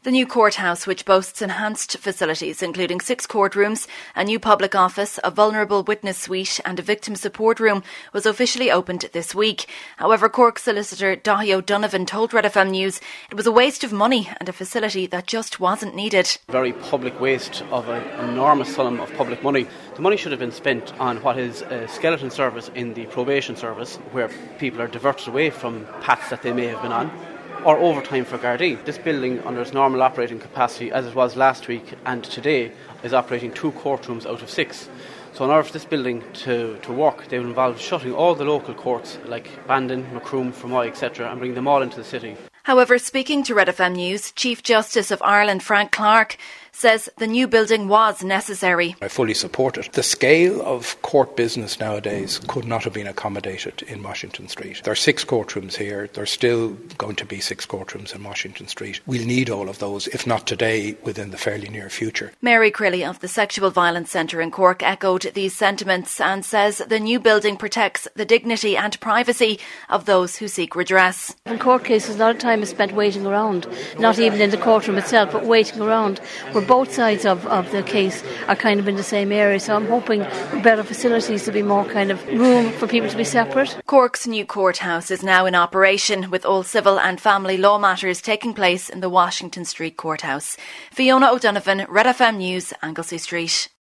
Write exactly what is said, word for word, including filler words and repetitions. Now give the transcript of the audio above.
The new courthouse, which boasts enhanced facilities including six courtrooms, a new public office, a vulnerable witness suite and a victim support room, was officially opened this week. However, Cork solicitor Daithí O'Donovan told Red F M News it was a waste of money and a facility that just wasn't needed. Very public waste of an enormous sum of public money. The money should have been spent on what is a skeleton service in the probation service, where people are diverted away from paths that they may have been on, or overtime for Gardaí. This building, under its normal operating capacity, as it was last week and today, is operating two courtrooms out of six. So in order for this building to, to work, they will involve shutting all the local courts like Bandon, Macroom, Fermoy, et cetera, and bring them all into the city. However, speaking to Red F M News, Chief Justice of Ireland Frank Clark says the new building was necessary. I fully support it. The scale of court business nowadays could not have been accommodated in Washington Street. There are six courtrooms here. There's still going to be six courtrooms in Washington Street. We'll need all of those, if not today, within the fairly near future. Mary Crilly of the Sexual Violence Centre in Cork echoed these sentiments and says the new building protects the dignity and privacy of those who seek redress. In court cases, a lot of time is spent waiting around, not even in the courtroom itself, but waiting around, where both sides of, of the case are kind of in the same area. So I'm hoping for better facilities, to be more kind of room for people to be separate. Cork's new courthouse is now in operation, with all civil and family law matters taking place in the Washington Street Courthouse. Fiona O'Donovan, Red F M News, Anglesey Street.